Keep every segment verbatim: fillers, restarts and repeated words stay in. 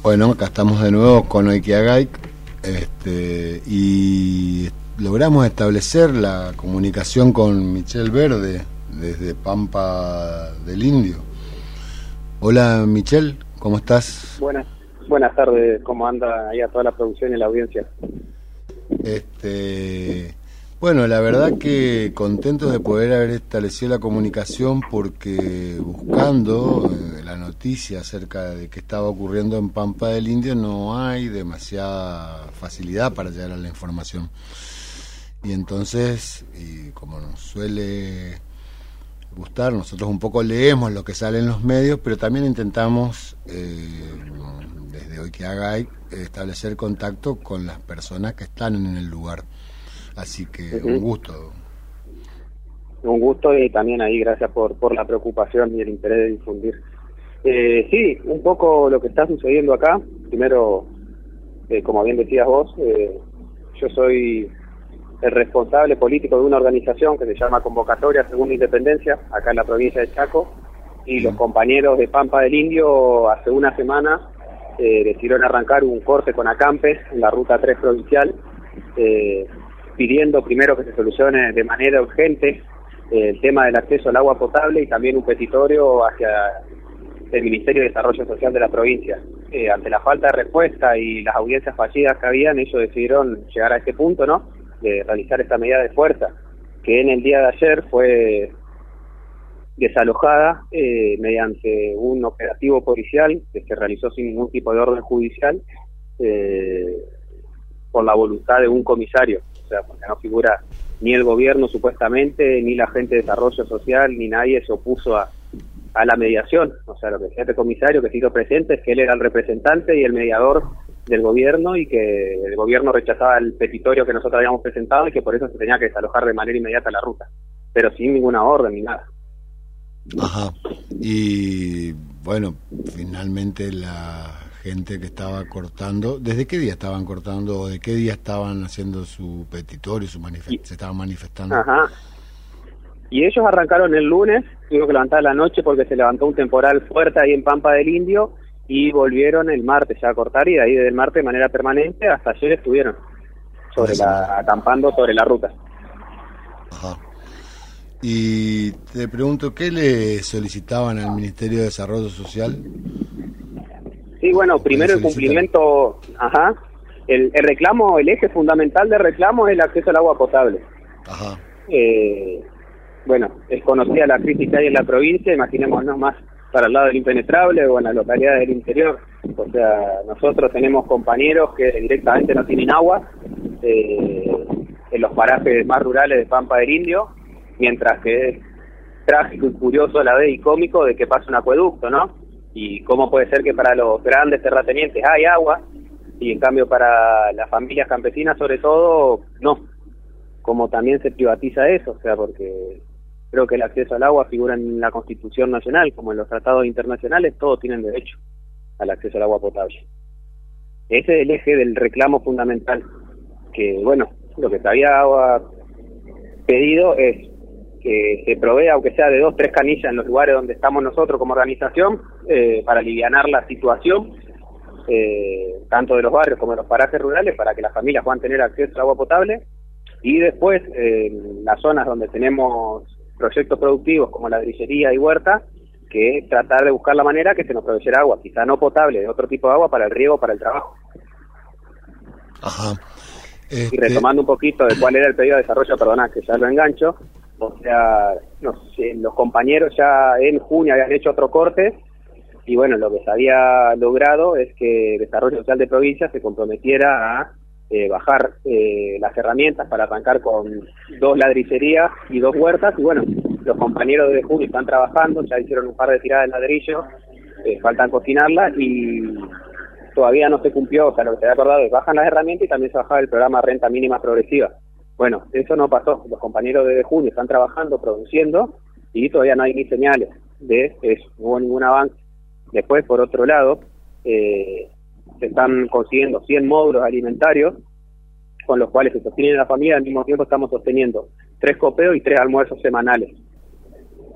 Bueno, acá estamos de nuevo con Oikiagaik, este, y logramos establecer la comunicación con Michelle Verde desde Pampa del Indio. Hola Michelle, ¿cómo estás? Buenas, buenas tardes, ¿cómo anda ahí a toda la producción y la audiencia? Este, bueno, la verdad que contentos de poder haber establecido la comunicación, porque buscando eh, la noticia acerca de qué estaba ocurriendo en Pampa del Indio no hay demasiada facilidad para llegar a la información. Y entonces, y como nos suele gustar, nosotros un poco leemos lo que sale en los medios, pero también intentamos eh, desde Oikiagaik establecer contacto con las personas que están en el lugar. Así que uh-huh. un gusto. Un gusto, y también ahí gracias por, por la preocupación y el interés de difundir. Eh, sí, un poco lo que está sucediendo acá. Primero, eh, como bien decías vos, eh, yo soy el responsable político de una organización que se llama Convocatoria Segunda Independencia, acá en la provincia de Chaco, y los compañeros de Pampa del Indio hace una semana eh, decidieron arrancar un corte con acampe en la ruta tres provincial, eh, pidiendo primero que se solucione de manera urgente eh, el tema del acceso al agua potable, y también un petitorio hacia el Ministerio de Desarrollo Social de la provincia. Eh, ante la falta de respuesta y las audiencias fallidas que habían, ellos decidieron llegar a este punto, ¿no?, de realizar esta medida de fuerza, que en el día de ayer fue desalojada eh, mediante un operativo policial que se realizó sin ningún tipo de orden judicial, eh, por la voluntad de un comisario. O sea, porque no figura ni el gobierno supuestamente, ni la gente de desarrollo social, ni nadie se opuso a, a la mediación. O sea, lo que decía este comisario que se hizo presente es que él era el representante y el mediador del gobierno, y que el gobierno rechazaba el petitorio que nosotros habíamos presentado, y que por eso se tenía que desalojar de manera inmediata la ruta, pero sin ninguna orden ni nada. Ajá. Y bueno, finalmente la gente que estaba cortando, ¿desde qué día estaban cortando o de qué día estaban haciendo su petitorio, su manifest- se estaban manifestando? Ajá. Y ellos arrancaron el lunes, tuvieron que levantar la noche porque se levantó un temporal fuerte ahí en Pampa del Indio, y volvieron el martes ya a cortar, y de ahí del martes de manera permanente hasta ayer estuvieron sobre la, acampando sobre la ruta. Ajá. Y te pregunto, ¿qué le solicitaban al Ministerio de Desarrollo Social? Sí, bueno, primero el cumplimiento, ajá, el, el reclamo, el eje fundamental del reclamo es el acceso al agua potable. Ajá. Eh, bueno, es conocida la crisis que hay en la provincia, imaginémonos más para el lado del impenetrable o en las localidades del interior. O sea, nosotros tenemos compañeros que directamente no tienen agua eh, en los parajes más rurales de Pampa del Indio, mientras que es trágico y curioso a la vez y cómico de que pasa un acueducto, ¿no? Y cómo puede ser que para los grandes terratenientes hay agua, y en cambio para las familias campesinas sobre todo, no. Como también se privatiza eso, o sea, porque creo que el acceso al agua figura en la Constitución Nacional, como en los tratados internacionales, todos tienen derecho al acceso al agua potable. Ese es el eje del reclamo fundamental, que bueno, lo que se había pedido es que se provea, aunque sea de dos, tres canillas en los lugares donde estamos nosotros como organización, eh, para alivianar la situación, eh, tanto de los barrios como de los parajes rurales, para que las familias puedan tener acceso al agua potable, y después eh, en las zonas donde tenemos proyectos productivos como ladrillería y huerta, que tratar de buscar la manera que se nos proveyera agua, quizá no potable, de otro tipo de agua para el riego, para el trabajo. Ajá. Este... Y retomando un poquito de cuál era el pedido de desarrollo, perdona que ya lo engancho, o sea, no sé, los compañeros ya en junio habían hecho otro corte, y bueno, lo que se había logrado es que Desarrollo Social de Provincia se comprometiera a eh, bajar eh, las herramientas para arrancar con dos ladrillerías y dos huertas, y bueno, los compañeros de junio están trabajando, ya hicieron un par de tiradas de ladrillo, eh, faltan cocinarlas, y todavía no se cumplió, o sea, lo que se había acordado es bajan las herramientas y también se bajaba el programa Renta Mínima Progresiva. Bueno, eso no pasó, los compañeros de junio están trabajando, produciendo, y todavía no hay ni señales de eso, no hubo ningún avance. Después, por otro lado, eh, se están consiguiendo cien módulos alimentarios con los cuales se sostiene la familia. Al mismo tiempo estamos sosteniendo tres copeos y tres almuerzos semanales.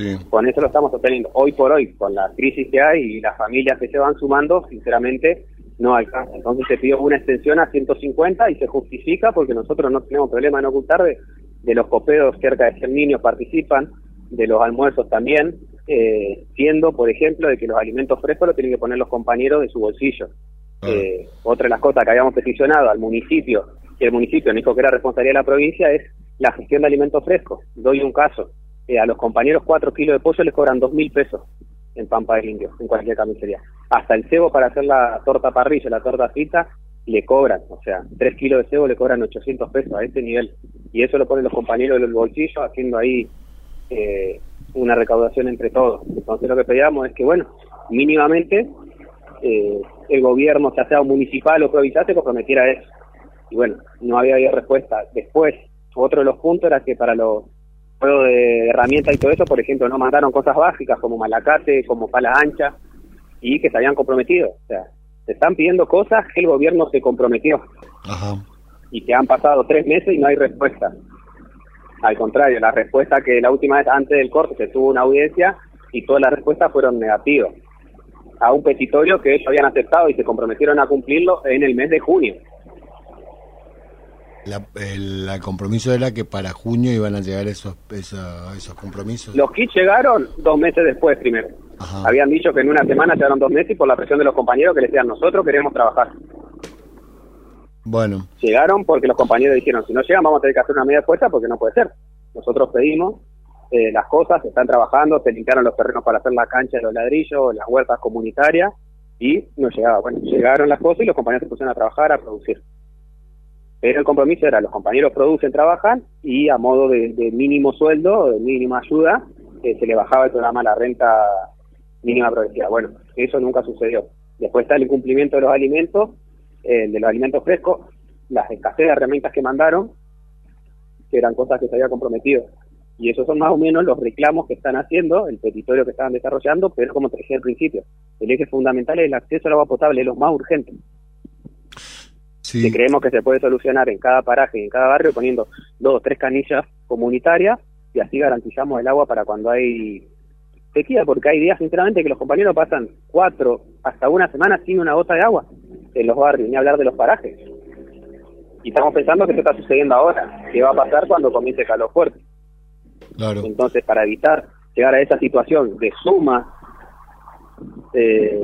Sí. Con eso lo estamos obteniendo. Hoy por hoy, con la crisis que hay y las familias que se van sumando, sinceramente no alcanza. Entonces se pidió una extensión a ciento cincuenta y se justifica porque nosotros no tenemos problema en ocultar de, de los copeos, cerca de cien niños participan, de los almuerzos también, eh, siendo, por ejemplo, de que los alimentos frescos los tienen que poner los compañeros de su bolsillo. Ah. Eh, otra de las cosas que habíamos peticionado al municipio, que el municipio nos dijo que era responsabilidad de la provincia, es la gestión de alimentos frescos. Doy un caso. Eh, a los compañeros cuatro kilos de pollo les cobran dos mil pesos en Pampa del Indio, en cualquier carnicería. Hasta el cebo para hacer la torta parrilla, la torta frita, le cobran. O sea, tres kilos de cebo le cobran ochocientos pesos a ese nivel. Y eso lo ponen los compañeros del bolsillo, haciendo ahí eh, una recaudación entre todos. Entonces lo que pedíamos es que, bueno, mínimamente eh, el gobierno, ya sea municipal o provincial, se comprometiera a eso. Y bueno, no había, había respuesta. Después, otro de los puntos era que para los juegos de herramientas y todo eso, por ejemplo, no mandaron cosas básicas como malacate, como pala ancha, y que se habían comprometido. O sea, se están pidiendo cosas que el gobierno se comprometió. Ajá. Y que han pasado tres meses y no hay respuesta. Al contrario, la respuesta que la última vez antes del corte se tuvo una audiencia y todas las respuestas fueron negativas. A un petitorio que ellos habían aceptado y se comprometieron a cumplirlo en el mes de junio. La, el, el compromiso era que para junio iban a llegar esos esos, esos compromisos. Los kits llegaron dos meses después primero. Ajá. Habían dicho que en una semana llegaron dos meses y por la presión de los compañeros que les decían, nosotros queremos trabajar. Bueno. Llegaron porque los compañeros dijeron, si no llegan vamos a tener que hacer una medida de fuerza porque no puede ser. Nosotros pedimos eh, las cosas, se están trabajando, se limpiaron los terrenos para hacer la cancha de los ladrillos, las huertas comunitarias y no llegaba. Bueno, llegaron las cosas y los compañeros se pusieron a trabajar, a producir. Pero el compromiso era, los compañeros producen, trabajan, y a modo de, de mínimo sueldo, de mínima ayuda, eh, se le bajaba el programa la renta mínima progresiva. Bueno, eso nunca sucedió. Después está el incumplimiento de los alimentos, eh, de los alimentos frescos, las escasez de herramientas que mandaron, que eran cosas que se había comprometido. Y esos son más o menos los reclamos que están haciendo, el petitorio que estaban desarrollando, pero como te decía al principio, el eje fundamental es el acceso al agua potable, es lo más urgente. Sí. Que creemos que se puede solucionar en cada paraje y en cada barrio poniendo dos o tres canillas comunitarias y así garantizamos el agua para cuando hay sequía, porque hay días sinceramente que los compañeros pasan cuatro hasta una semana sin una gota de agua en los barrios, ni hablar de los parajes. Y estamos pensando que esto está sucediendo ahora, que va a pasar cuando comience el calor fuerte. Claro. Entonces, para evitar llegar a esa situación de suma eh,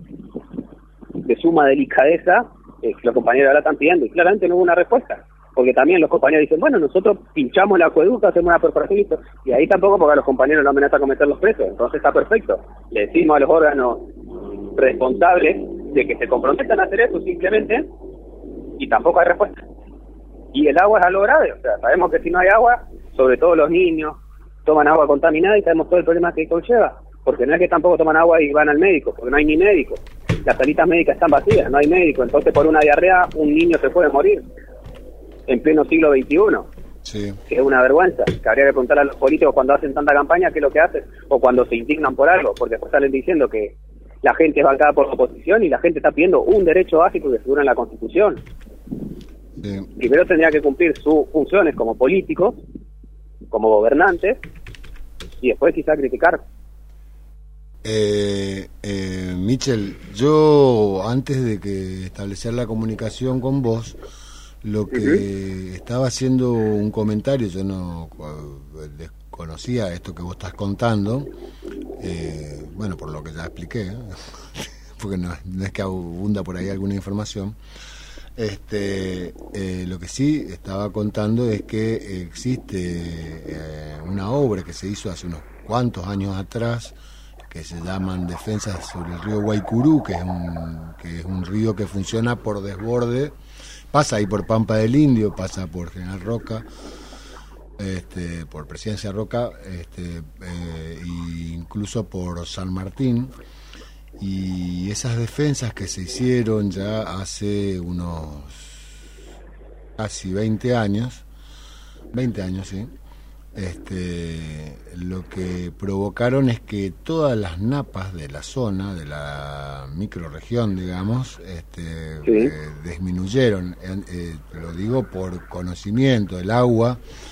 de suma delicadeza, Eh, los compañeros ahora están pidiendo, y claramente no hubo una respuesta, porque también los compañeros dicen, bueno, nosotros pinchamos el acueducto, hacemos una perforación y listo, y ahí tampoco porque a los compañeros no amenazan con meter los presos, entonces está perfecto. Le decimos a los órganos responsables de que se comprometan a hacer eso simplemente, y tampoco hay respuesta. Y el agua es algo grave, o sea, sabemos que si no hay agua, sobre todo los niños toman agua contaminada y sabemos todo el problema que conlleva, porque no es que tampoco toman agua y van al médico, porque no hay ni médico. Las salitas médicas están vacías, no hay médico, entonces por una diarrea un niño se puede morir en pleno siglo veintiuno. Sí. Que es una vergüenza, que habría que preguntar a los políticos cuando hacen tanta campaña qué es lo que hacen, o cuando se indignan por algo, porque después salen diciendo que la gente es bancada por la oposición y la gente está pidiendo un derecho básico que figura en la Constitución. Sí. Primero tendría que cumplir sus funciones como políticos, como gobernantes, y después quizá criticar. Eh, eh, Michel, yo antes de que establecer la comunicación con vos, lo que uh-huh. estaba haciendo un comentario, yo no desconocía esto que vos estás contando, eh, bueno, por lo que ya expliqué, ¿eh? porque no, no es que abunda por ahí alguna información. Este, eh, lo que sí estaba contando es que existe eh, una obra que se hizo hace unos cuantos años atrás, que se llaman Defensas sobre el río Guaycurú, que es un que es un río que funciona por desborde, pasa ahí por Pampa del Indio, pasa por General Roca, este, por Presidencia Roca, este, eh, e incluso por San Martín, y esas defensas que se hicieron ya hace unos casi veinte años, veinte años, sí. Este, lo que provocaron es que todas las napas de la zona, de la microrregión, digamos, este, sí. eh, disminuyeron. Eh, eh, lo digo por conocimiento, el agua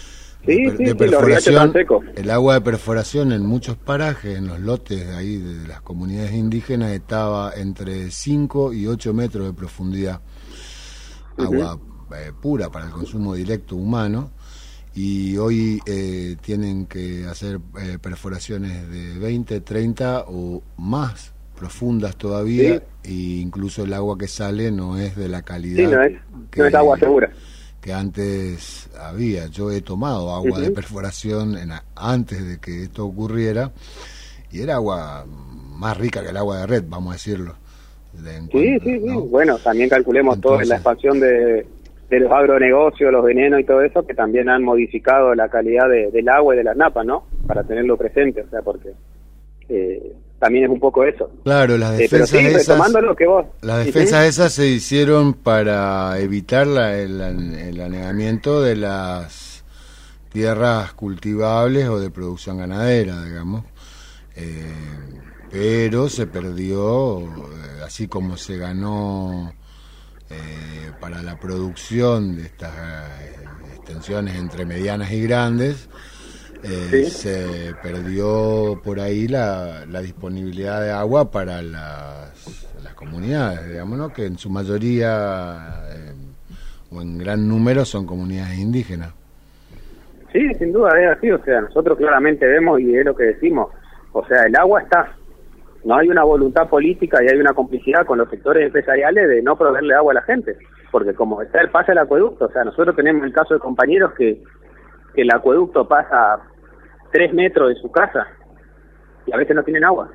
Sí, de, sí, de sí, perforación, el agua de perforación en muchos parajes, en los lotes ahí de las comunidades indígenas, estaba entre cinco y ocho metros de profundidad. Uh-huh. Agua eh, pura para el consumo directo humano, y hoy eh, tienen que hacer eh, perforaciones de veinte, treinta o más profundas todavía, sí. E incluso el agua que sale no es de la calidad. Sí, no es, que, no es agua segura. Que antes había. Yo he tomado agua uh-huh. de perforación en, antes de que esto ocurriera, y era agua más rica que el agua de red, vamos a decirlo. De sí, cuando, sí, ¿no? Sí. Bueno, también calculemos Entonces, todo en la expansión de, de los agronegocios, los venenos y todo eso, que también han modificado la calidad de, del agua y de las napas, ¿no? Para tenerlo presente, o sea, porque eh, también es un poco eso. Claro, las defensas eh, pero sí, esas, lo que vos, las defensas ¿sí? esas se hicieron para evitar la, el, el anegamiento de las tierras cultivables o de producción ganadera, digamos. Eh, pero se perdió, eh, así como se ganó eh, para la producción de estas eh, extensiones entre medianas y grandes. Eh, ¿Sí? Se perdió por ahí la, la disponibilidad de agua para las, las comunidades, digamos, ¿no? Que en su mayoría eh, o en gran número son comunidades indígenas. Sí, sin duda es así, o sea, nosotros claramente vemos y es lo que decimos, o sea, el agua está, no hay una voluntad política y hay una complicidad con los sectores empresariales de no proveerle agua a la gente, porque como está el pase del acueducto, o sea, nosotros tenemos el caso de compañeros que, que el acueducto pasa tres metros de su casa y a veces no tienen agua.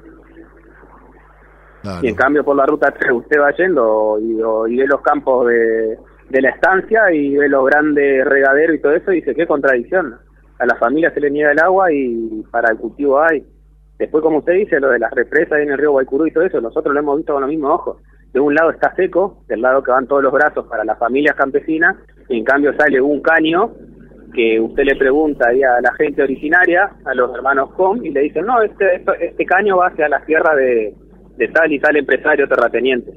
Claro. Y en cambio por la ruta tres usted va yendo y, o, y ve los campos de, de la estancia y ve los grandes regaderos y todo eso y dice, qué contradicción. A las familias se les niega el agua y para el cultivo hay. Después, como usted dice, lo de las represas en el río Guaycurú y todo eso, nosotros lo hemos visto con los mismos ojos. De un lado está seco, del lado que van todos los brazos para las familias campesinas, y en cambio sale un caño que usted le pregunta ahí a la gente originaria, a los hermanos Com, y le dicen, no, este este, este caño va hacia la tierra de, de tal y tal empresario terrateniente.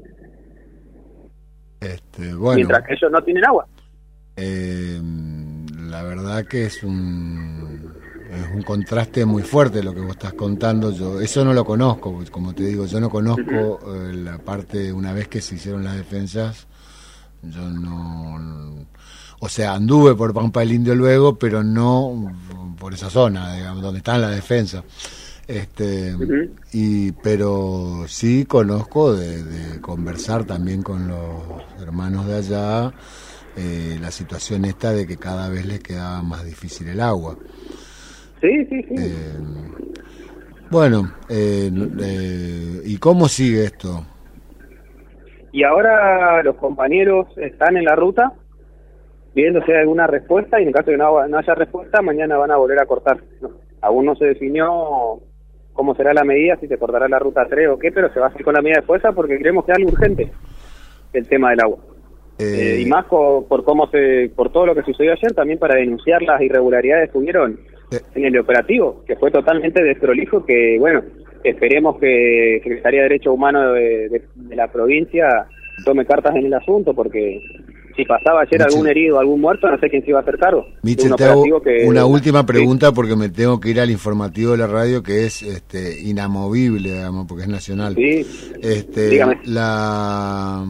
Este, bueno, mientras que ellos no tienen agua. Eh, la verdad que es un, es un contraste muy fuerte lo que vos estás contando. Yo eso no lo conozco, como te digo, yo no conozco uh-huh. eh, la parte, una vez que se hicieron las defensas, yo no... no O sea, anduve por Pampa del Indio luego, pero no por esa zona, digamos, donde están las defensas. Este, uh-huh. y pero sí conozco de, de conversar también con los hermanos de allá eh, la situación esta de que cada vez les quedaba más difícil el agua. Sí, sí, sí. Eh, bueno, eh, eh, ¿y cómo sigue esto? Y ahora los compañeros están en la ruta viendo si hay alguna respuesta, y en el caso de que no, no haya respuesta, mañana van a volver a cortar. No, aún no se definió cómo será la medida, si se cortará la ruta tres o qué, pero se va a hacer con la medida de fuerza porque creemos que es algo urgente el tema del agua. Eh... Eh, y más co, por cómo se, por todo lo que sucedió ayer, también para denunciar las irregularidades que hubieron eh... en el operativo, que fue totalmente desprolijo, que bueno, esperemos que Secretaría de Derechos Humanos de, de, de la provincia tome cartas en el asunto, porque si pasaba ayer Michel, algún herido, algún muerto, no sé quién se iba a hacer cargo. Michel, te hago que, una última pregunta, sí, porque me tengo que ir al informativo de la radio, que es este inamovible, digamos, porque es nacional. Sí, este, dígame. La,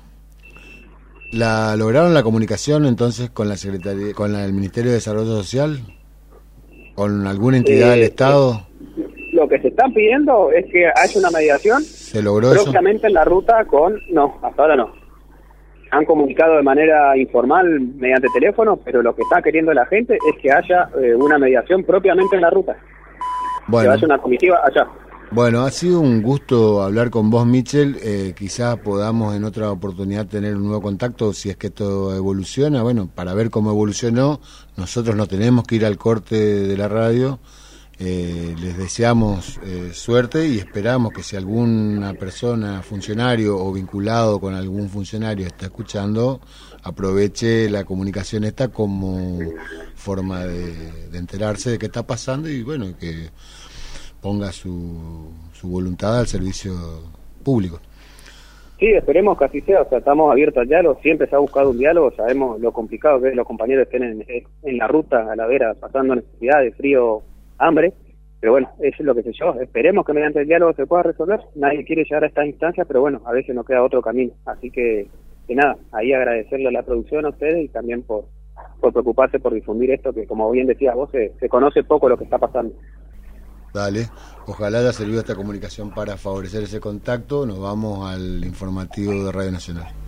la ¿Lograron la comunicación entonces con la Secretaría, con la, el Ministerio de Desarrollo Social? ¿Con alguna entidad eh, del Estado? Eh, lo que se están pidiendo es que haya una mediación. ¿Se logró propiamente eso? En la ruta con... No, hasta ahora no. Han comunicado de manera informal mediante teléfono, pero lo que está queriendo la gente es que haya eh, una mediación propiamente en la ruta. Bueno. Que haya una comitiva allá. Bueno, ha sido un gusto hablar con vos, Michel. Eh, quizás podamos en otra oportunidad tener un nuevo contacto si es que esto evoluciona. Bueno, para ver cómo evolucionó, nosotros no tenemos que ir al corte de la radio. Eh, les deseamos eh, suerte y esperamos que si alguna persona, funcionario o vinculado con algún funcionario está escuchando, aproveche la comunicación esta como forma de, de enterarse de qué está pasando y bueno, que ponga su, su voluntad al servicio público. Sí, esperemos que así sea, o sea, estamos abiertos al diálogo, siempre se ha buscado un diálogo, sabemos lo complicado que es los compañeros estén en, en la ruta, a la vera, pasando necesidades, frío, hambre, pero bueno, eso es lo que sé yo, esperemos que mediante el diálogo se pueda resolver, nadie quiere llegar a estas instancias, pero bueno, a veces nos queda otro camino, así que, que nada, ahí agradecerle a la producción, a ustedes, y también por, por preocuparse por difundir esto, que como bien decías vos, se, se conoce poco lo que está pasando. Dale, ojalá haya servido esta comunicación para favorecer ese contacto. Nos vamos al informativo de Radio Nacional.